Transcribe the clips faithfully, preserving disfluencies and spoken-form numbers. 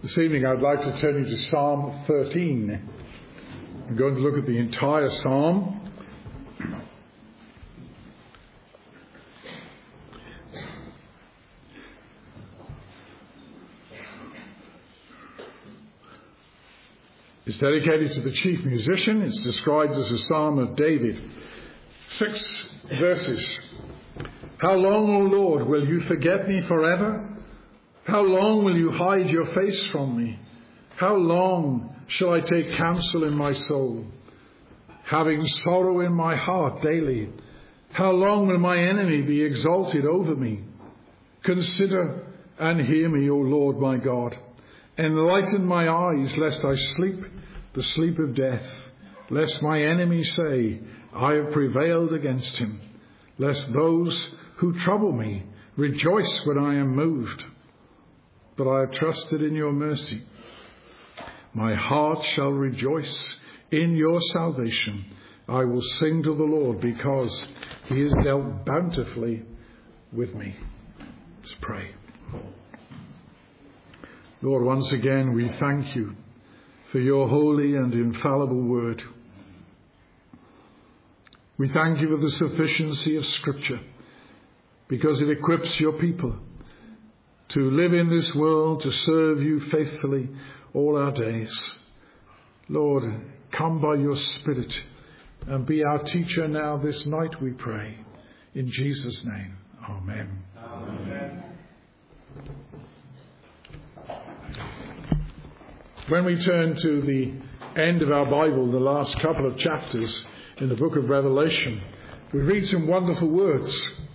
This evening I'd like to turn you to Psalm thirteen. I'm going to look at the entire psalm. It's dedicated to the chief musician. It's described as a psalm of David. Six verses. How long, O Lord, will you forget me forever? How long will you hide your face from me? How long shall I take counsel in my soul, having sorrow in my heart daily? How long will my enemy be exalted over me? Consider and hear me, O Lord my God. Enlighten my eyes, lest I sleep the sleep of death, lest my enemy say, I have prevailed against him, lest those who trouble me rejoice when I am moved. But I have trusted in your mercy. My heart shall rejoice in your salvation. I will sing to the Lord because he has dealt bountifully with me. Let's pray. Lord, once again we thank you for your holy and infallible word. We thank you for the sufficiency of Scripture, because it equips your people to live in this world, to serve you faithfully all our days. Lord, come by your Spirit and be our teacher now this night, we pray. In Jesus' name, amen. Amen. When we turn to the end of our Bible, the last couple of chapters in the book of Revelation, we read some wonderful words.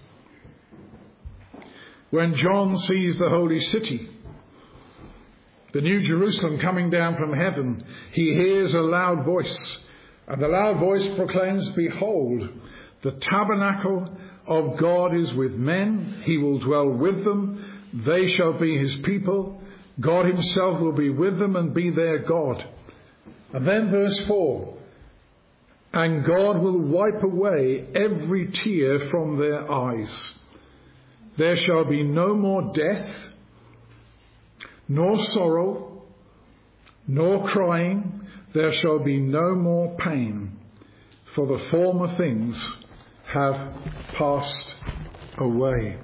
When John sees the holy city, the new Jerusalem coming down from heaven, he hears a loud voice, and the loud voice proclaims, Behold, the tabernacle of God is with men. He will dwell with them. They shall be his people. God himself will be with them and be their God. And then verse four, and God will wipe away every tear from their eyes. There shall be no more death, nor sorrow, nor crying. There shall be no more pain, for the former things have passed away.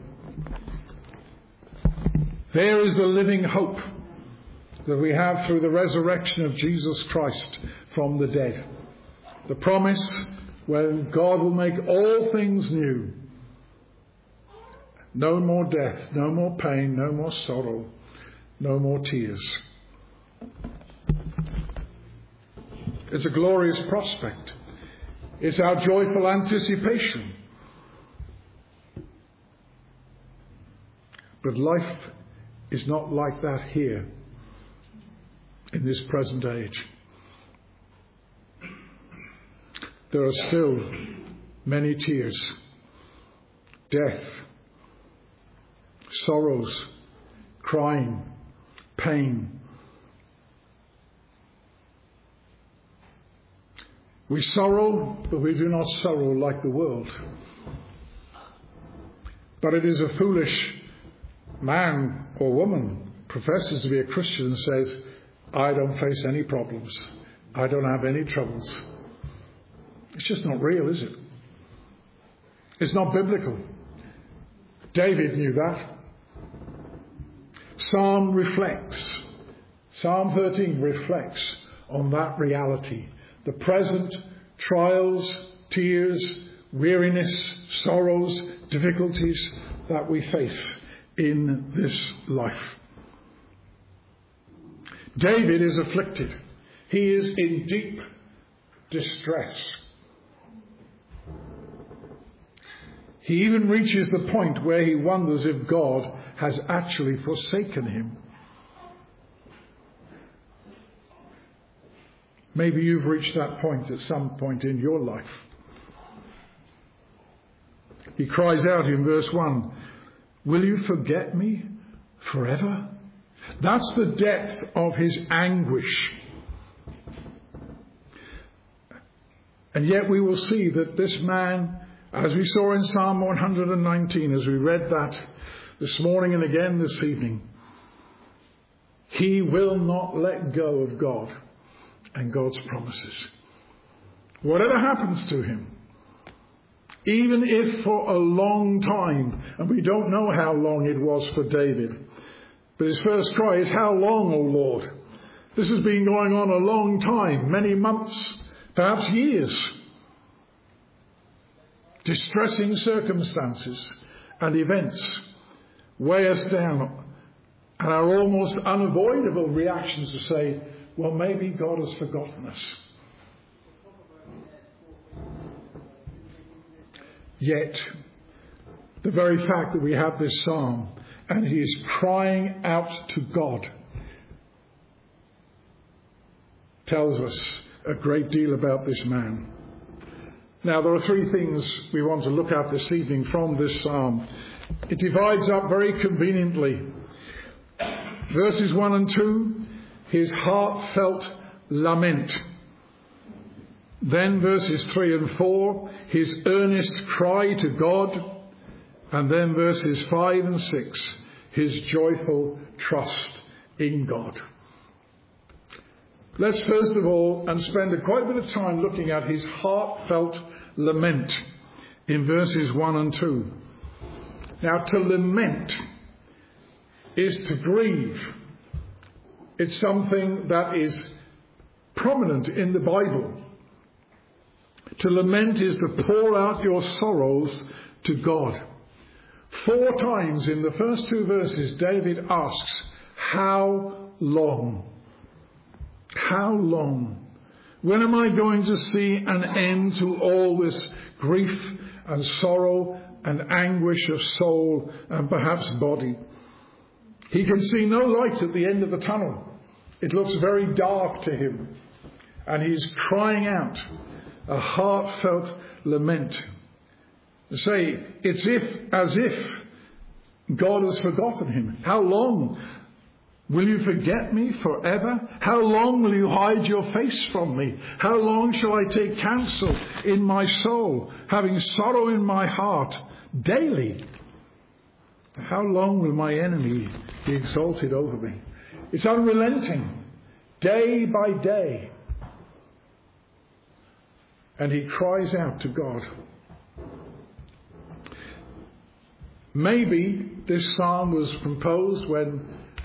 There is the living hope that we have through the resurrection of Jesus Christ from the dead. The promise when God will make all things new. No more death, no more pain, no more sorrow, no more tears. It's a glorious prospect. It's our joyful anticipation. But life is not like that here in this present age. There are still many tears, death, sorrows, crying, pain. We sorrow, but we do not sorrow like the world. But it is a foolish man or woman professes to be a Christian and says, I don't face any problems. I don't have any troubles. It's just not real, is it? It's not biblical. David knew that. Psalm reflects. Psalm thirteen reflects on that reality. The present trials, tears, weariness, sorrows, difficulties that we face in this life. David is afflicted. He is in deep distress. He even reaches the point where he wonders if God has actually forsaken him. Maybe you've reached that point at some point in your life. He cries out in verse one, will you forget me forever? That's the depth of his anguish. And yet we will see that this man, as we saw in Psalm one hundred nineteen, as we read that this morning and again this evening, He will not let go of God and God's promises. Whatever happens to him, even if for a long time, and we don't know how long it was for David, but his first cry is, "How long, O Lord?" This has been going on a long time, many months, perhaps years. Distressing circumstances and events weigh us down, and our almost unavoidable reactions to say, well, maybe God has forgotten us. Yet, the very fact that we have this psalm and he is crying out to God tells us a great deal about this man. Now, there are three things we want to look at this evening from this psalm. It divides up very conveniently. Verses one and two, his heartfelt lament. Then verses three and four, his earnest cry to God. And then verses five and six, his joyful trust in God. Let's first of all, and spend a quite a bit of time looking at his heartfelt lament in verses one and two. Now, to lament is to grieve. It's something that is prominent in the Bible. To lament is to pour out your sorrows to God. Four times in the first two verses, David asks, "How long? How long? When am I going to see an end to all this grief and sorrow and anguish of soul and perhaps body?" He can see no light at the end of the tunnel. It looks very dark to him. And he's crying out a heartfelt lament. To say, it's if, as if God has forgotten him. How long? Will you forget me forever? How long will you hide your face from me? How long shall I take counsel in my soul, having sorrow in my heart daily? How long will my enemy be exalted over me? It's unrelenting, day by day. And he cries out to God. Maybe this psalm was composed when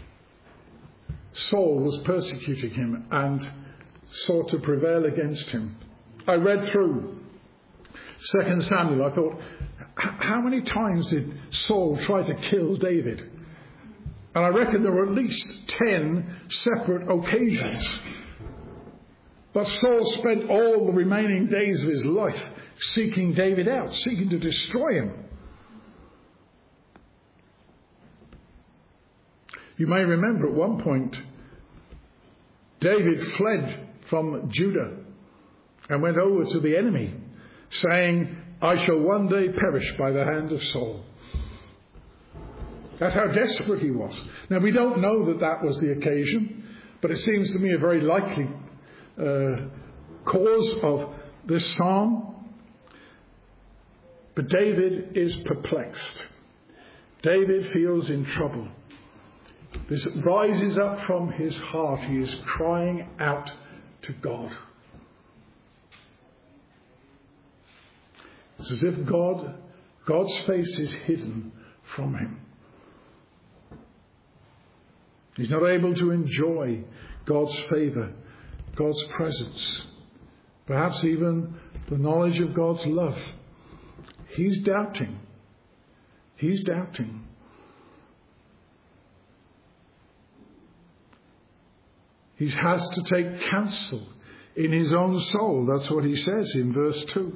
Saul was persecuting him and sought to prevail against him. I read through Second Samuel. I thought, how many times did Saul try to kill David? And I reckon there were at least ten separate occasions. But Saul spent all the remaining days of his life seeking David out, seeking to destroy him. You may remember at one point, David fled from Judah and went over to the enemy, saying, "I shall one day perish by the hand of Saul." That's how desperate he was. Now, we don't know that that was the occasion, but it seems to me a very likely uh, cause of this psalm. But David is perplexed. David feels in trouble. This rises up from his heart. He is crying out to God. It's as if God, God's face is hidden from him. He's not able to enjoy God's favour, God's presence, perhaps even the knowledge of God's love. He's doubting. He's doubting. He has to take counsel in his own soul. That's what he says in verse two.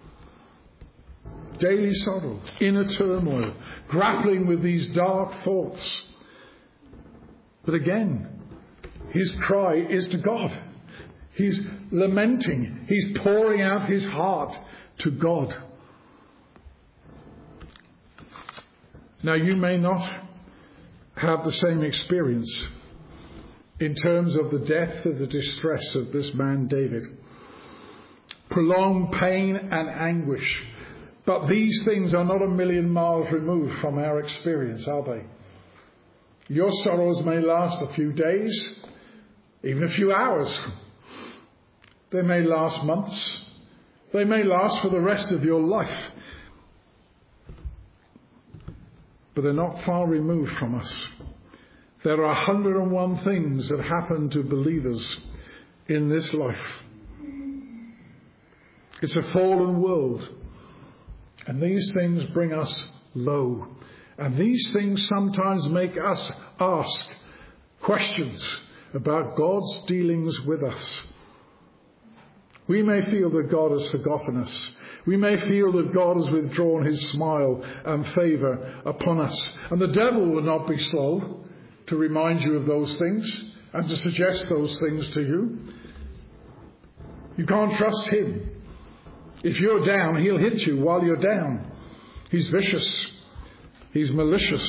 Daily sorrow, inner turmoil, grappling with these dark thoughts. But again, his cry is to God. He's lamenting. He's pouring out his heart to God. Now, you may not have the same experience in terms of the depth of the distress of this man David. Prolonged pain and anguish. But these things are not a million miles removed from our experience, are they? Your sorrows may last a few days, even a few hours. They may last months. They may last for the rest of your life. But they're not far removed from us. There are one hundred and one things that happen to believers in this life. It's a fallen world. And these things bring us low. And these things sometimes make us ask questions about God's dealings with us. We may feel that God has forgotten us. We may feel that God has withdrawn his smile and favour upon us. And the devil will not be slow to remind you of those things and to suggest those things to you. You can't trust him. If you're down, he'll hit you while you're down. He's vicious. He's malicious.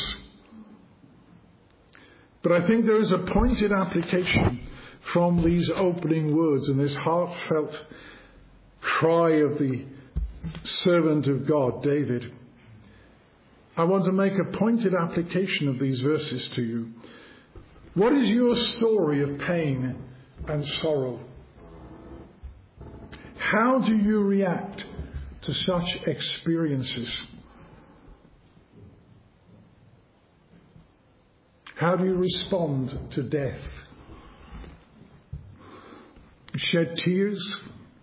But I think there is a pointed application from these opening words and this heartfelt cry of the servant of God, David. I want to make a pointed application of these verses to you. What is your story of pain and sorrow? How do you react to such experiences? How do you respond to death? Shed tears?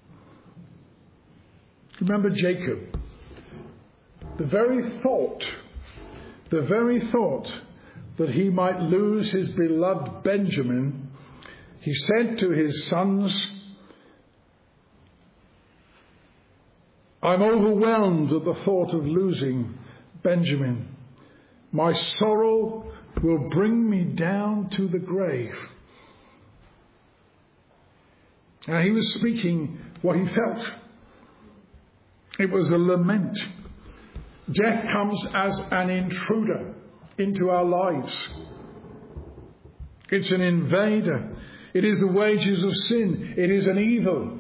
Remember Jacob. The very thought, the very thought that he might lose his beloved Benjamin, he said to his sons, I'm overwhelmed at the thought of losing Benjamin. My sorrow will bring me down to the grave. Now he was speaking what he felt. It was a lament. Death comes as an intruder into our lives. It's an invader. It is the wages of sin. It is an evil.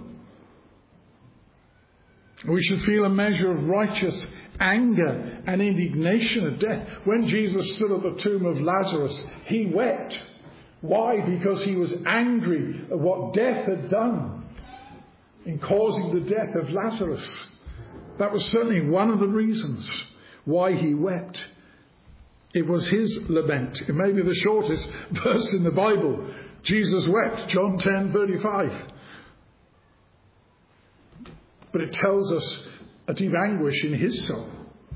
We should feel a measure of righteous anger and indignation at death. When Jesus stood at the tomb of Lazarus, he wept. Why? Because he was angry at what death had done in causing the death of Lazarus. That was certainly one of the reasons why he wept. It was his lament. It may be the shortest verse in the Bible. Jesus wept, John ten thirty-five. But it tells us a deep anguish in his soul.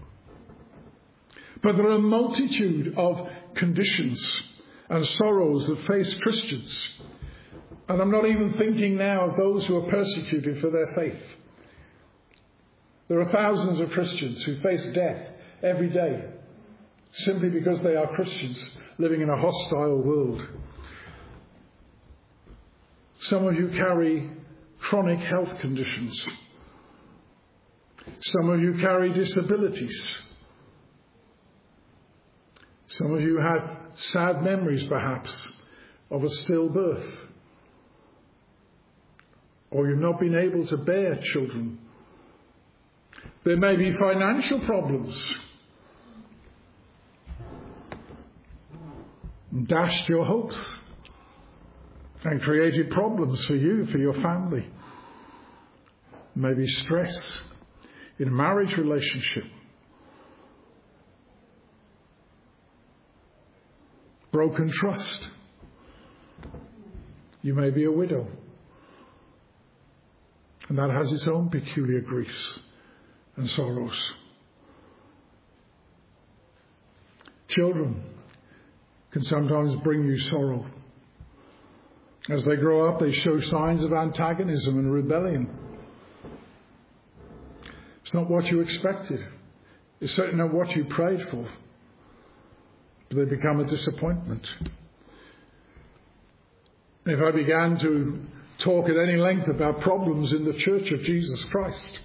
But there are a multitude of conditions and sorrows that face Christians. And I'm not even thinking now of those who are persecuted for their faith. There are thousands of Christians who face death every day simply because they are Christians living in a hostile world. Some of you carry chronic health conditions. Some of you carry disabilities. Some of you have sad memories, perhaps, of a stillbirth. Or you've not been able to bear children. There may be financial problems. Dashed your hopes and created problems for you, for your family. Maybe stress in a marriage relationship. Broken trust. You may be a widow. And that has its own peculiar griefs and sorrows. Children can sometimes bring you sorrow. As they grow up, they show signs of antagonism and rebellion. It's not what you expected. It's certainly not what you prayed for. But they become a disappointment. If I began to talk at any length about problems in the Church of Jesus Christ,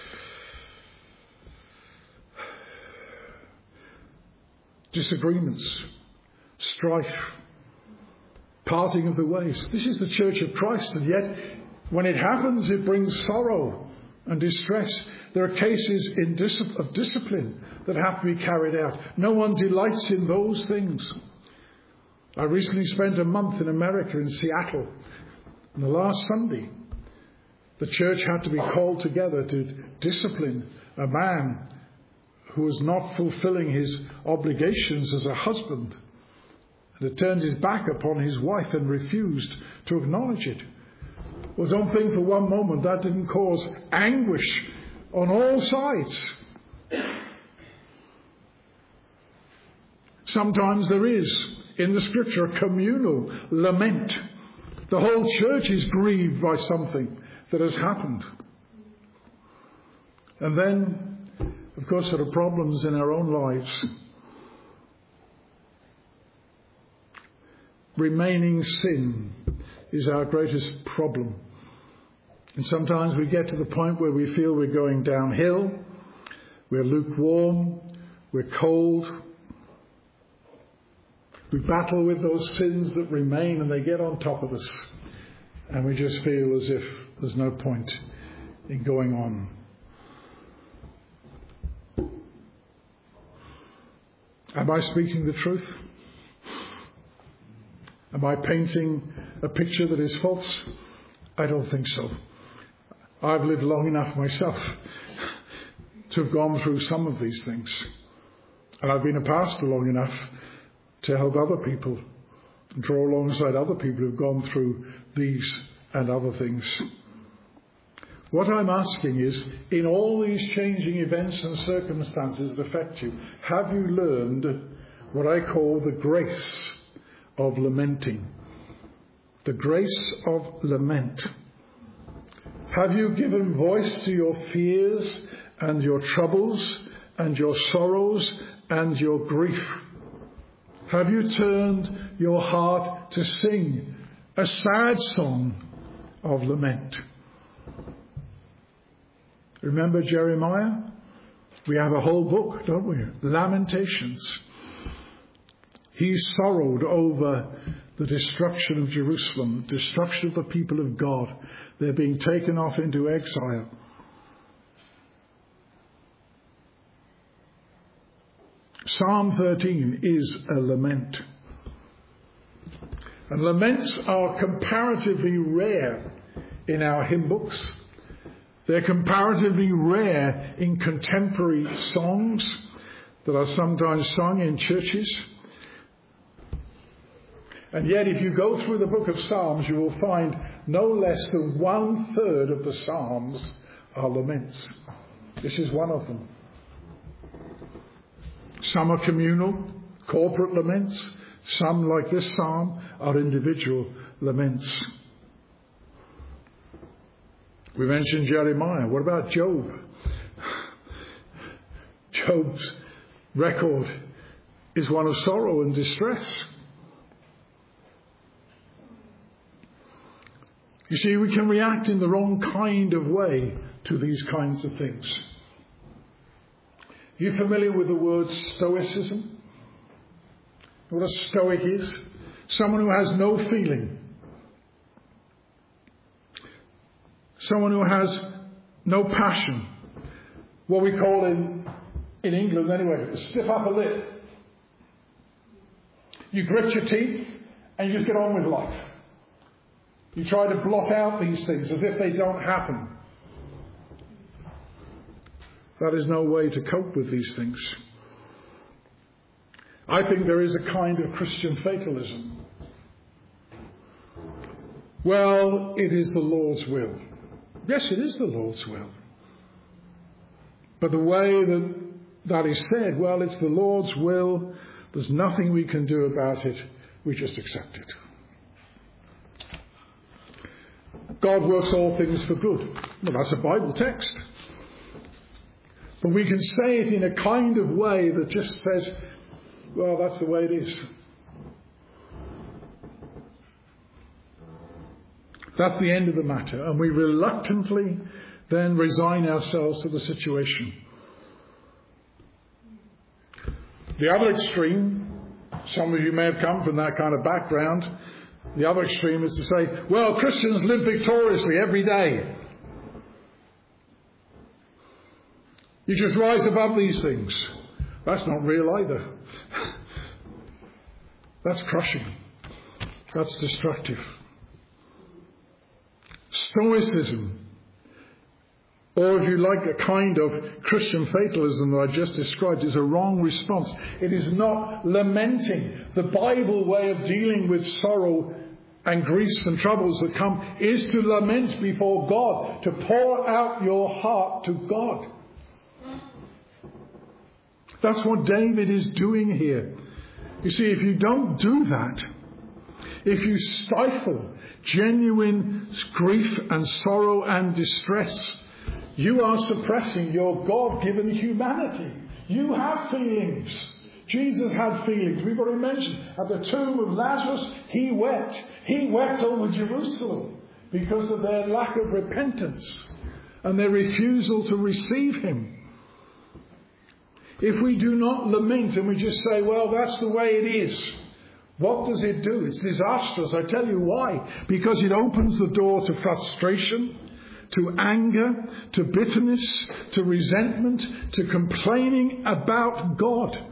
disagreements, strife, parting of the ways. This is the Church of Christ, and yet when it happens, it brings sorrow and distress. There are cases in dis- of discipline that have to be carried out. No one delights in those things. I recently spent a month in America, in Seattle. And the last Sunday, the church had to be called together to discipline a man who was not fulfilling his obligations as a husband, and had turned his back upon his wife and refused to acknowledge it. Well, don't think for one moment that didn't cause anguish on all sides. Sometimes there is, in the Scripture, a communal lament. The whole church is grieved by something that has happened. And then, of course, there are problems in our own lives. Remaining sin is our greatest problem. And sometimes we get to the point where we feel we're going downhill, we're lukewarm, we're cold. We battle with those sins that remain and they get on top of us. And we just feel as if there's no point in going on. Am I speaking the truth? Am I painting a picture that is false? I don't think so. I've lived long enough myself to have gone through some of these things. And I've been a pastor long enough to help other people, draw alongside other people who've gone through these and other things. What I'm asking is, in all these changing events and circumstances that affect you, have you learned what I call the grace of lamenting? The grace of lament. Have you given voice to your fears and your troubles and your sorrows and your grief? Have you turned your heart to sing a sad song of lament? Remember Jeremiah? We have a whole book, don't we? Lamentations. He sorrowed over the destruction of Jerusalem, destruction of the people of God. They're being taken off into exile. Psalm thirteen is a lament. And laments are comparatively rare in our hymn books. They're comparatively rare in contemporary songs that are sometimes sung in churches. And yet, if you go through the book of Psalms, you will find no less than one third of the Psalms are laments. This is one of them. Some are communal, corporate laments. Some, like this psalm, are individual laments. We mentioned Jeremiah. What about Job? Job's record is one of sorrow and distress. You see, we can react in the wrong kind of way to these kinds of things. Are you familiar with the word stoicism? What a stoic is? Someone who has no feeling. Someone who has no passion. What we call in, in England anyway, a stiff upper lip. You grit your teeth and you just get on with life. You try to blot out these things as if they don't happen. That is no way to cope with these things. I think there is a kind of Christian fatalism. Well, it is the Lord's will. Yes, it is the Lord's will. But the way that that is said, well, it's the Lord's will. There's nothing we can do about it. We just accept it. God works all things for good. Well, that's a Bible text. But we can say it in a kind of way that just says, well, that's the way it is. That's the end of the matter. And we reluctantly then resign ourselves to the situation. The other extreme, some of you may have come from that kind of background, the other extreme is to say, well, Christians live victoriously every day. You just rise above these things. That's not real either. That's crushing. That's destructive. Stoicism, or if you like, a kind of Christian fatalism that I just described, is a wrong response. It is not lamenting. The Bible way of dealing with sorrow and griefs and troubles that come is to lament before God, to pour out your heart to God. That's what David is doing here. You see, if you don't do that, if you stifle genuine grief and sorrow and distress, you are suppressing your God-given humanity. You have feelings. Jesus had feelings. We've already mentioned at the tomb of Lazarus, he wept. He wept over Jerusalem because of their lack of repentance and their refusal to receive him. If we do not lament and we just say, well, that's the way it is, what does it do? It's disastrous. I tell you why. Because it opens the door to frustration, to anger, to bitterness, to resentment, to complaining about God.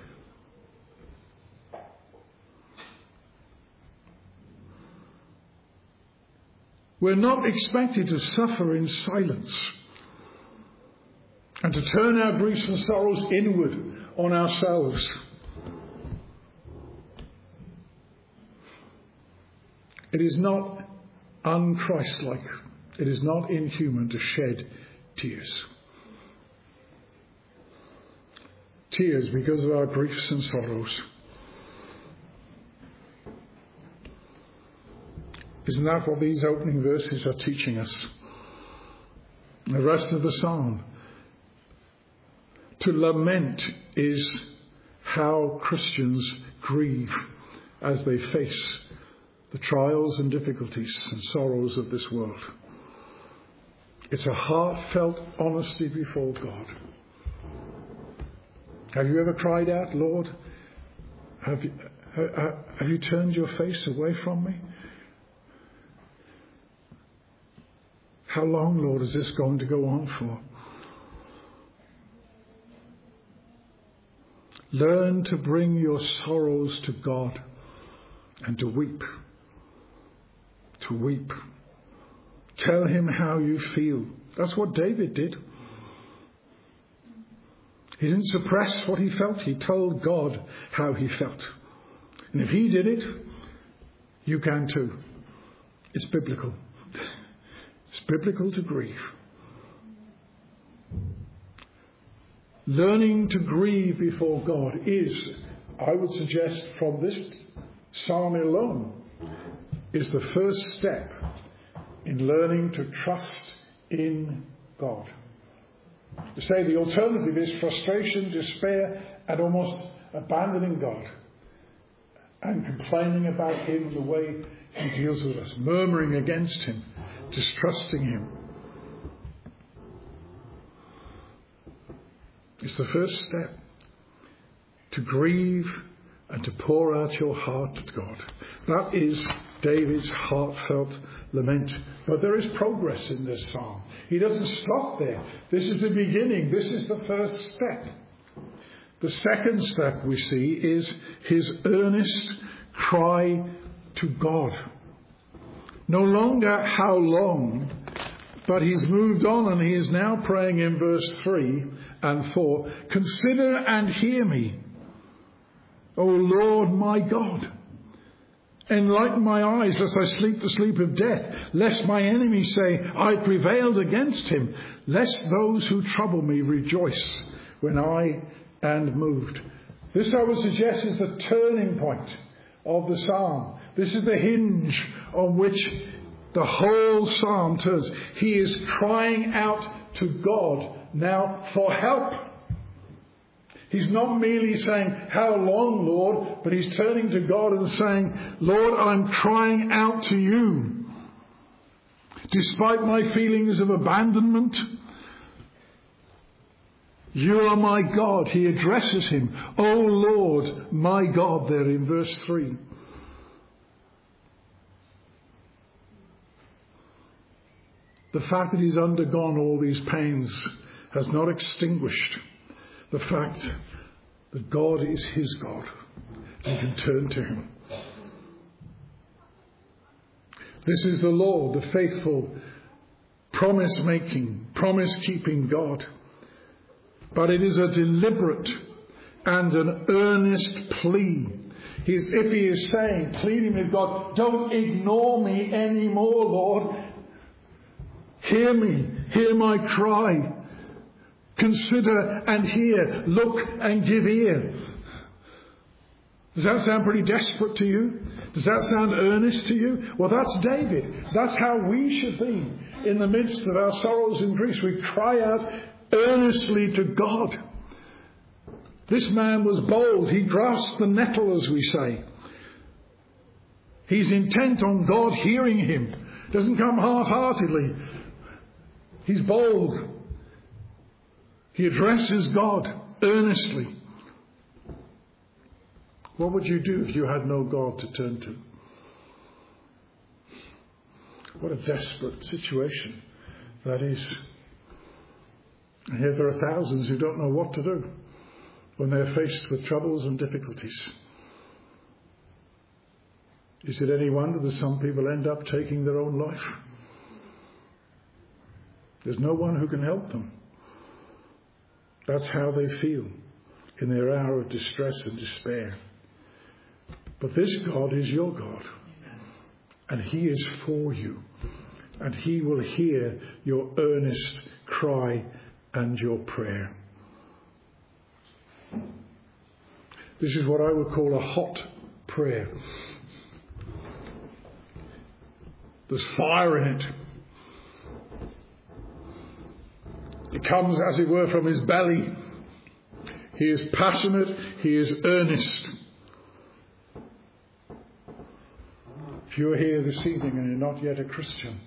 We're not expected to suffer in silence and to turn our griefs and sorrows inward on ourselves. It is not un-Christ-like. It is not inhuman to shed tears. Tears because of our griefs and sorrows. Isn't that what these opening verses are teaching us? The rest of the psalm. To lament is how Christians grieve as they face the trials and difficulties and sorrows of this world. It's a heartfelt honesty before God. Have you ever cried out, Lord, have you, have you turned your face away from me? How long, Lord, is this going to go on for? Learn to bring your sorrows to God and to weep. To weep. Tell him how you feel. That's what David did. He didn't suppress what he felt. He told God how he felt. And if he did it, you can too. It's biblical. It's biblical to grieve. Learning to grieve before God is, I would suggest from this psalm alone, is the first step in learning to trust in God. To say the alternative is frustration, despair, and almost abandoning God and complaining about him the way he deals with us, murmuring against him, distrusting him. It's the first step to grieve and to pour out your heart to God. That is David's heartfelt lament. But there is progress in this psalm. He doesn't stop there. This is the beginning. This is the first step. The second step we see is his earnest cry to God. No longer how long, but he's moved on and he is now praying in verse three and four. Consider and hear me, O Lord my God. Enlighten my eyes lest I sleep the sleep of death, lest my enemies say, I prevailed against him, lest those who trouble me rejoice when I am moved. This, I would suggest, is the turning point of the psalm. This is the hinge on which the whole psalm turns. He is crying out to God now for help. He's not merely saying, how long, Lord? But he's turning to God and saying, Lord, I'm crying out to you. Despite my feelings of abandonment, you are my God. He addresses him, O Lord, my God, there in verse three. The fact that he's undergone all these pains has not extinguished the fact that God is his God. He can turn to him. This is the Lord, the faithful, promise-making, promise-keeping God. But it is a deliberate and an earnest plea. He's, if he is saying, pleading with God, don't ignore me anymore, Lord. Hear me, hear my cry. Consider and hear, look and give ear. Does that sound pretty desperate to you? Does that sound earnest to you? Well, that's David. That's how we should be in the midst of our sorrows and griefs. We cry out earnestly to God. This man was bold. He grasped the nettle, as we say. He's intent on God hearing him. Doesn't come half-heartedly. He's bold. He addresses God earnestly. What would you do if you had no God to turn to? What a desperate situation that is. And yet there are thousands who don't know what to do when they're faced with troubles and difficulties. Is it any wonder that some people end up taking their own life? There's no one who can help them. That's how they feel in their hour of distress and despair. But this God is your God. And he is for you. And he will hear your earnest cry and your prayer. This is what I would call a hot prayer. There's fire in it. It comes, as it were, from his belly. He is passionate. He is earnest. If you're here this evening and you're not yet a Christian,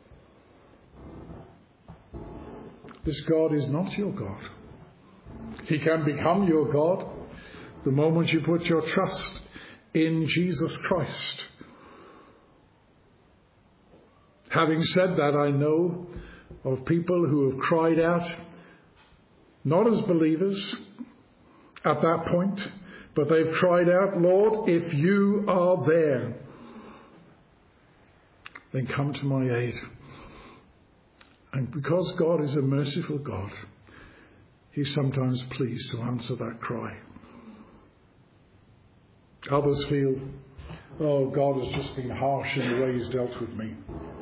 this God is not your God. He can become your God the moment you put your trust in Jesus Christ. Having said that, I know of people who have cried out, not as believers at that point, but they've cried out, Lord, if you are there, then come to my aid. And because God is a merciful God, he's sometimes pleased to answer that cry. Others feel, oh, God has just been harsh in the way he's dealt with me.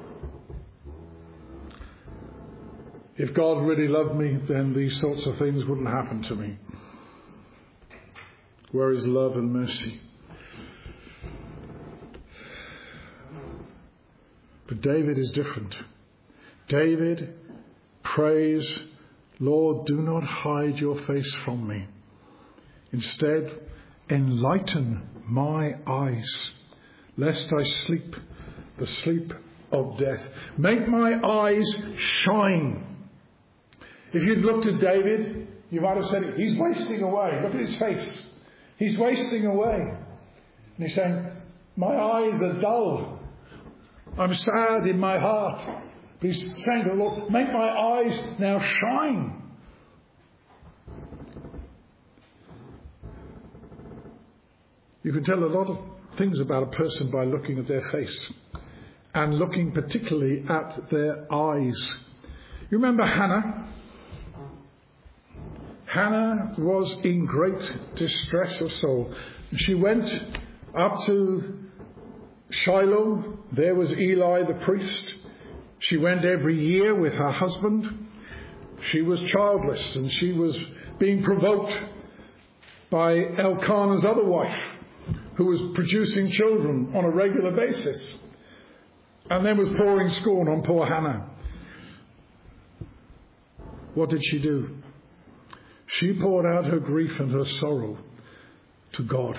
If God really loved me, then these sorts of things wouldn't happen to me. Where is love and mercy? But David is different. David prays, Lord, do not hide your face from me. Instead, enlighten my eyes, lest I sleep the sleep of death. Make my eyes shine. If you'd looked at David, you might have said, he's wasting away. Look at his face. He's wasting away. And he's saying, my eyes are dull. I'm sad in my heart. But he's saying to the Lord, make my eyes now shine. You can tell a lot of things about a person by looking at their face. And looking particularly at their eyes. You remember Hannah? Hannah was in great distress of soul. She went up to Shiloh. There was Eli the priest. She went every year with her husband. She was childless and she was being provoked by Elkanah's other wife, who was producing children on a regular basis, and then was pouring scorn on poor Hannah. What did she do? She poured out her grief and her sorrow to God.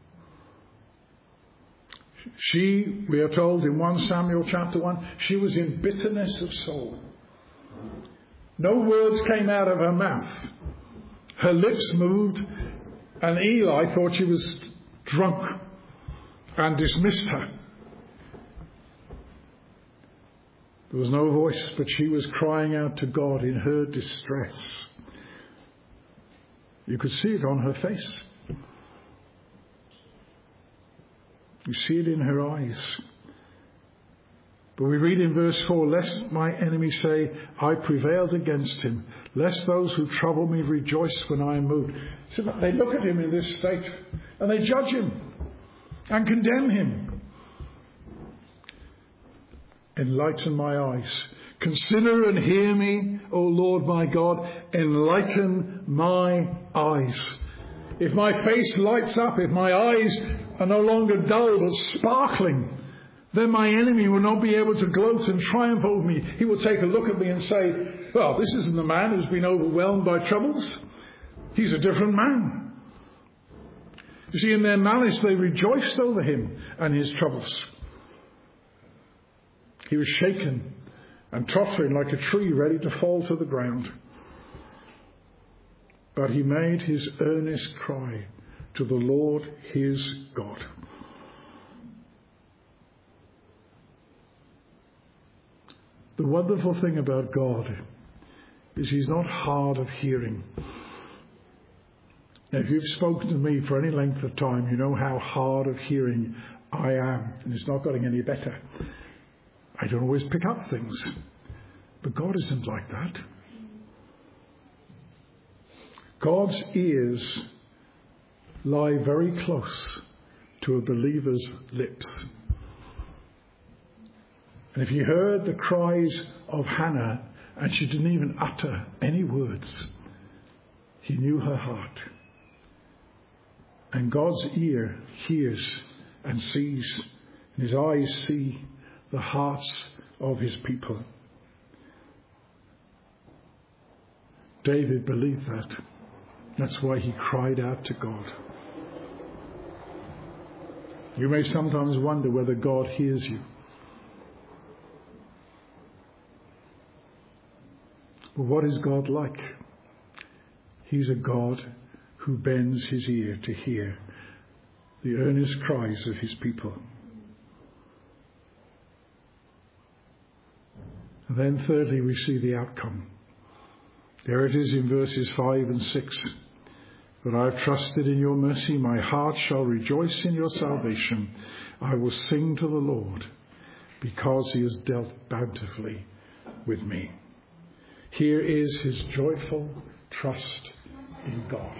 She, we are told in First Samuel chapter one, she was in bitterness of soul. No words came out of her mouth. Her lips moved, and Eli thought she was drunk and dismissed her. There was no voice, but she was crying out to God in her distress. You could see it on her face. You see it in her eyes. But we read in verse four, lest my enemies say, I prevailed against him, lest those who trouble me rejoice when I am moved. So they look at him in this state and they judge him and condemn him. Enlighten my eyes. Consider and hear me, O Lord my God. Enlighten my eyes. If my face lights up, if my eyes are no longer dull but sparkling, then my enemy will not be able to gloat and triumph over me. He will take a look at me and say, well, this isn't the man who's been overwhelmed by troubles. He's a different man. You see, in their malice they rejoiced over him and his troubles. He was shaken and tottering like a tree ready to fall to the ground. But he made his earnest cry to the Lord his God. The wonderful thing about God is he's not hard of hearing. Now, if you've spoken to me for any length of time, you know how hard of hearing I am, and it's not getting any better. I don't always pick up things, but God isn't like that. God's ears lie very close to a believer's lips. And if you heard the cries of Hannah and she didn't even utter any words, he knew her heart. And God's ear hears and sees, and his eyes see the hearts of his people. David believed that. That's why he cried out to God. You may sometimes wonder whether God hears you. But what is God like? He's a God who bends his ear to hear the earnest cries of his people. And then thirdly, we see the outcome. There it is in verses five and six. But I have trusted in your mercy. My heart shall rejoice in your salvation. I will sing to the Lord because he has dealt bountifully with me. Here is his joyful trust in God.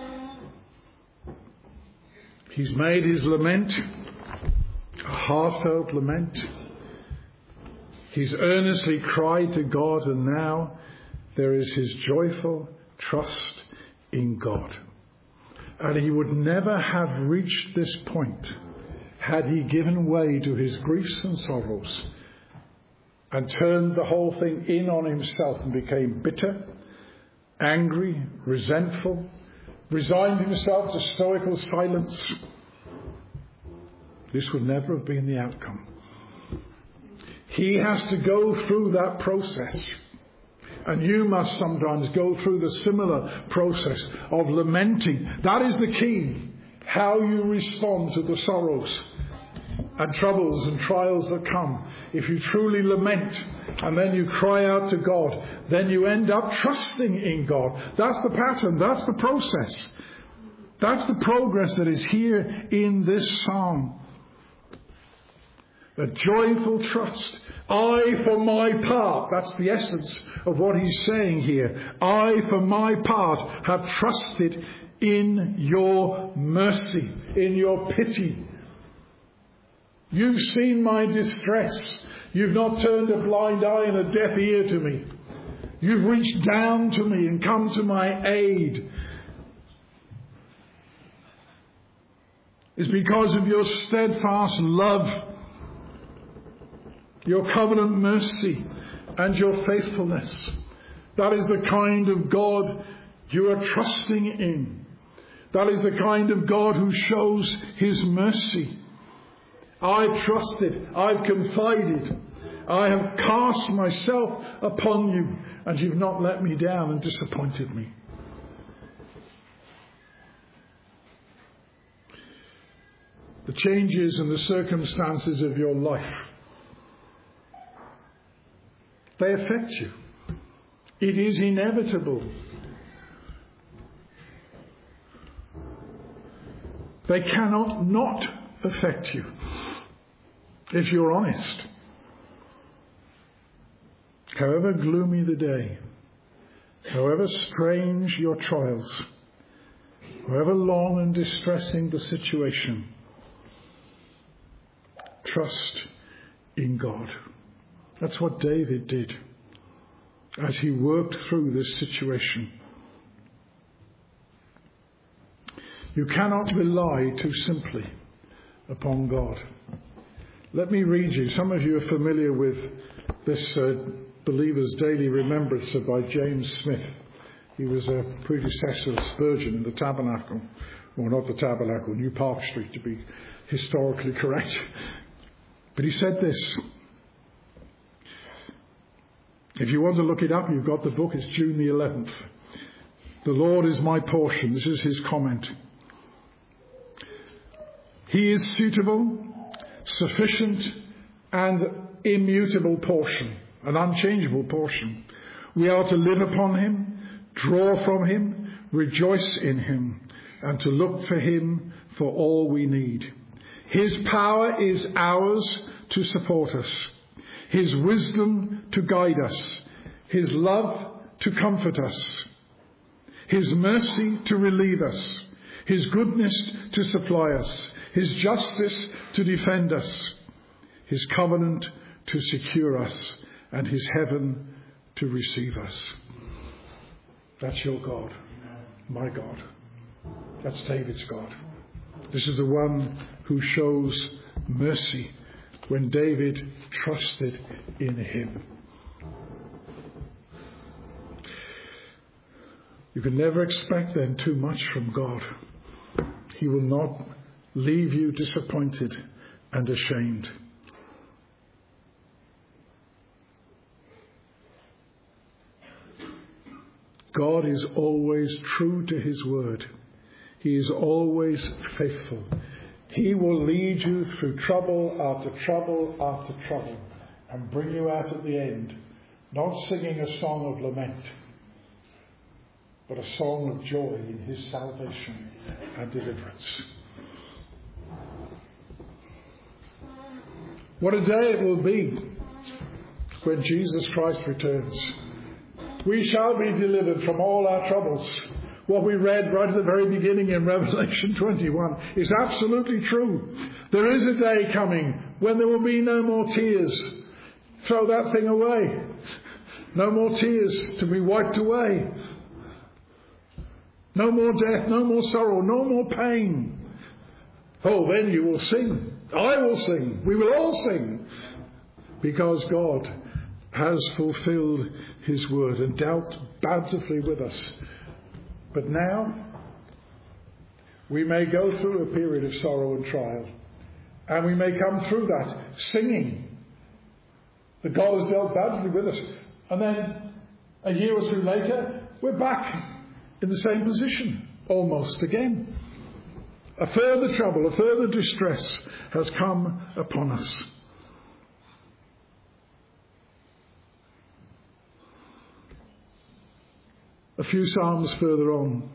He's made his lament a heartfelt lament. He's earnestly cried to God, and now there is his joyful trust in God. And he would never have reached this point had he given way to his griefs and sorrows and turned the whole thing in on himself and became bitter, angry, resentful, resigned himself to stoical silence. This would never have been the outcome. He has to go through that process. And you must sometimes go through the similar process of lamenting. That is the key. How you respond to the sorrows and troubles and trials that come. If you truly lament and then you cry out to God, then you end up trusting in God. That's the pattern. That's the process. That's the progress that is here in this psalm. A joyful trust. I, for my part, that's the essence of what he's saying here. I, for my part, have trusted in your mercy, in your pity. You've seen my distress. You've not turned a blind eye and a deaf ear to me. You've reached down to me and come to my aid. It's because of your steadfast love, your covenant mercy, and your faithfulness. That is the kind of God you are trusting in. That is the kind of God who shows his mercy. I've trusted, I've confided, I have cast myself upon you, and you've not let me down and disappointed me. The changes and the circumstances of your life, they affect you. It is inevitable. They cannot not affect you if you're honest. However gloomy the day, however strange your trials, however long and distressing the situation, trust in God. That's what David did as he worked through this situation. You cannot rely too simply upon God. Let me read you. Some of you are familiar with this uh, Believer's Daily Remembrancer by James Smith. He was a predecessor of Spurgeon in the Tabernacle. Well, not the Tabernacle, New Park Street to be historically correct. But he said this. If you want to look it up, you've got the book. It's June the eleventh. The Lord is my portion. This is his comment. He is suitable, sufficient, and immutable portion, an unchangeable portion. We are to live upon him, draw from him, rejoice in him, and to look for him for all we need. His power is ours to support us, his wisdom to guide us, his love to comfort us, his mercy to relieve us, his goodness to supply us, his justice to defend us, his covenant to secure us, and his heaven to receive us. That's your God, my God. That's David's God. This is the one who shows mercy when David trusted in him. You can never expect then too much from God. He will not leave you disappointed and ashamed. God is always true to his word. He is always faithful. He will lead you through trouble after trouble after trouble and bring you out at the end, not singing a song of lament, but a song of joy in his salvation and deliverance. What a day it will be when Jesus Christ returns. We shall be delivered from all our troubles. What we read right at the very beginning in Revelation twenty-one is absolutely true. There is a day coming when there will be no more tears. Throw that thing away. No more tears to be wiped away. No more death, no more sorrow, no more pain. Oh, then you will sing. I will sing. We will all sing. Because God has fulfilled his word and dealt bountifully with us. But now, we may go through a period of sorrow and trial. And we may come through that singing that God has dealt bountifully with us. And then, a year or two later, we're back in the same position, almost again. A further trouble, a further distress has come upon us. A few psalms further on,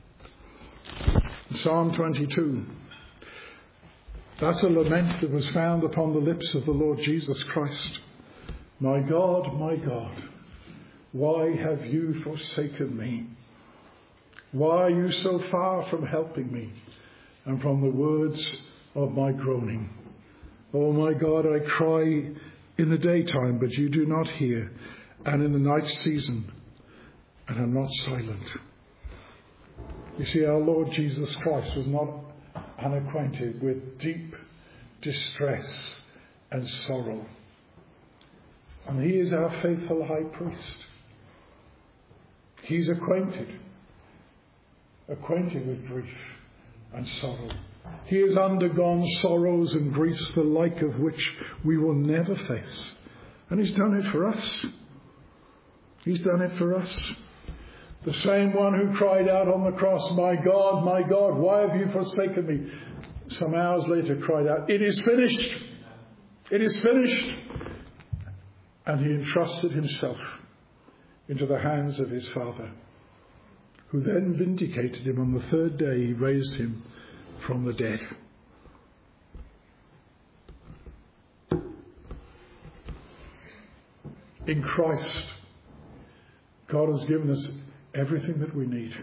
Psalm twenty-two. That's a lament that was found upon the lips of the Lord Jesus Christ. My God, my God, why have you forsaken me? Why are you so far from helping me and from the words of my groaning? Oh my God, I cry in the daytime, but you do not hear, and in the night season, and I'm not silent. You see, our Lord Jesus Christ was not unacquainted with deep distress and sorrow. And he is our faithful high priest. He's acquainted, acquainted with grief and sorrow. He has undergone sorrows and griefs the like of which we will never face. And he's done it for us. He's done it for us. The same one who cried out on the cross, my God, my God, why have you forsaken me? Some hours later cried out, it is finished. It is finished. And he entrusted himself into the hands of his Father, who then vindicated him. On the third day he raised him from the dead. In Christ, God has given us everything that we need.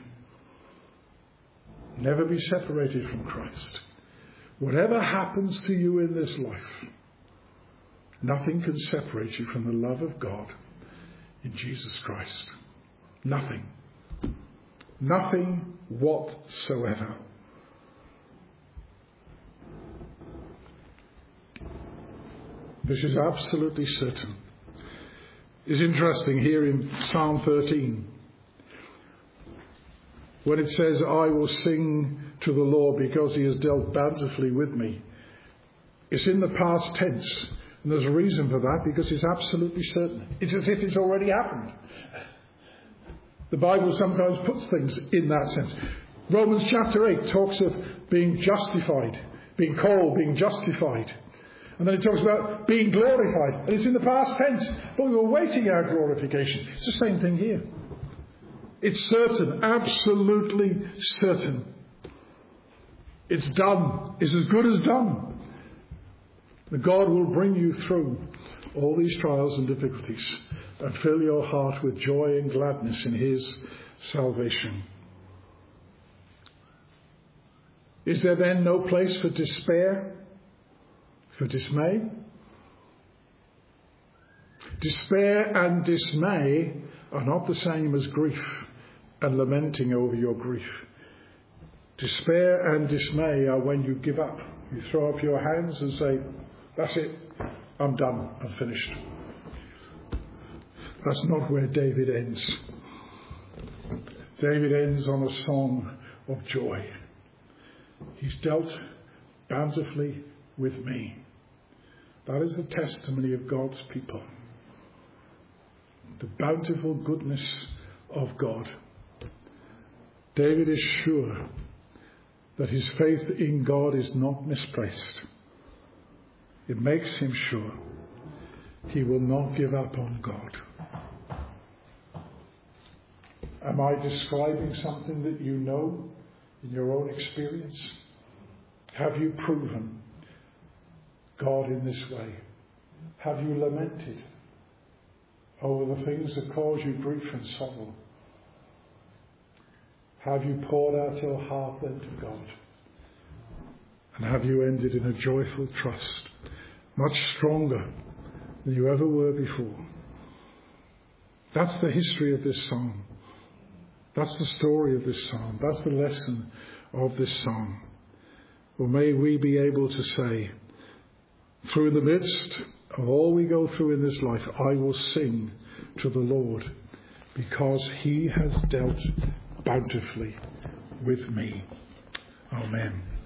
Never be separated from Christ. Whatever happens to you in this life, nothing can separate you from the love of God in Jesus Christ. Nothing. Nothing whatsoever. This is absolutely certain. It's interesting here in Psalm thirteen, when it says, I will sing to the Lord because he has dealt bountifully with me. It's in the past tense. And there's a reason for that, because it's absolutely certain. It's as if it's already happened. The Bible sometimes puts things in that sense. Romans chapter eight talks of being justified, being called, being justified. And then it talks about being glorified. And it's in the past tense. But we were waiting our glorification. It's the same thing here. It's certain, absolutely certain. It's done. It's as good as done. That God will bring you through all these trials and difficulties and fill your heart with joy and gladness in his salvation. Is there then no place for despair, for dismay? Despair and dismay are not the same as grief and lamenting over your grief. Despair and dismay are when you give up. You throw up your hands and say, that's it, I'm done, I'm finished. That's not where David ends. David ends on a song of joy. He's dealt bountifully with me. That is the testimony of God's people. The bountiful goodness of God. David is sure that his faith in God is not misplaced. It makes him sure he will not give up on God. Am I describing something that you know in your own experience? Have you proven God in this way? Have you lamented over the things that cause you grief and sorrow? Have you poured out your heart then to God? And have you ended in a joyful trust, much stronger than you ever were before? That's the history of this psalm. That's the story of this psalm. That's the lesson of this psalm. Well, may we be able to say, through the midst of all we go through in this life, I will sing to the Lord because he has dealt bountifully with me. Amen.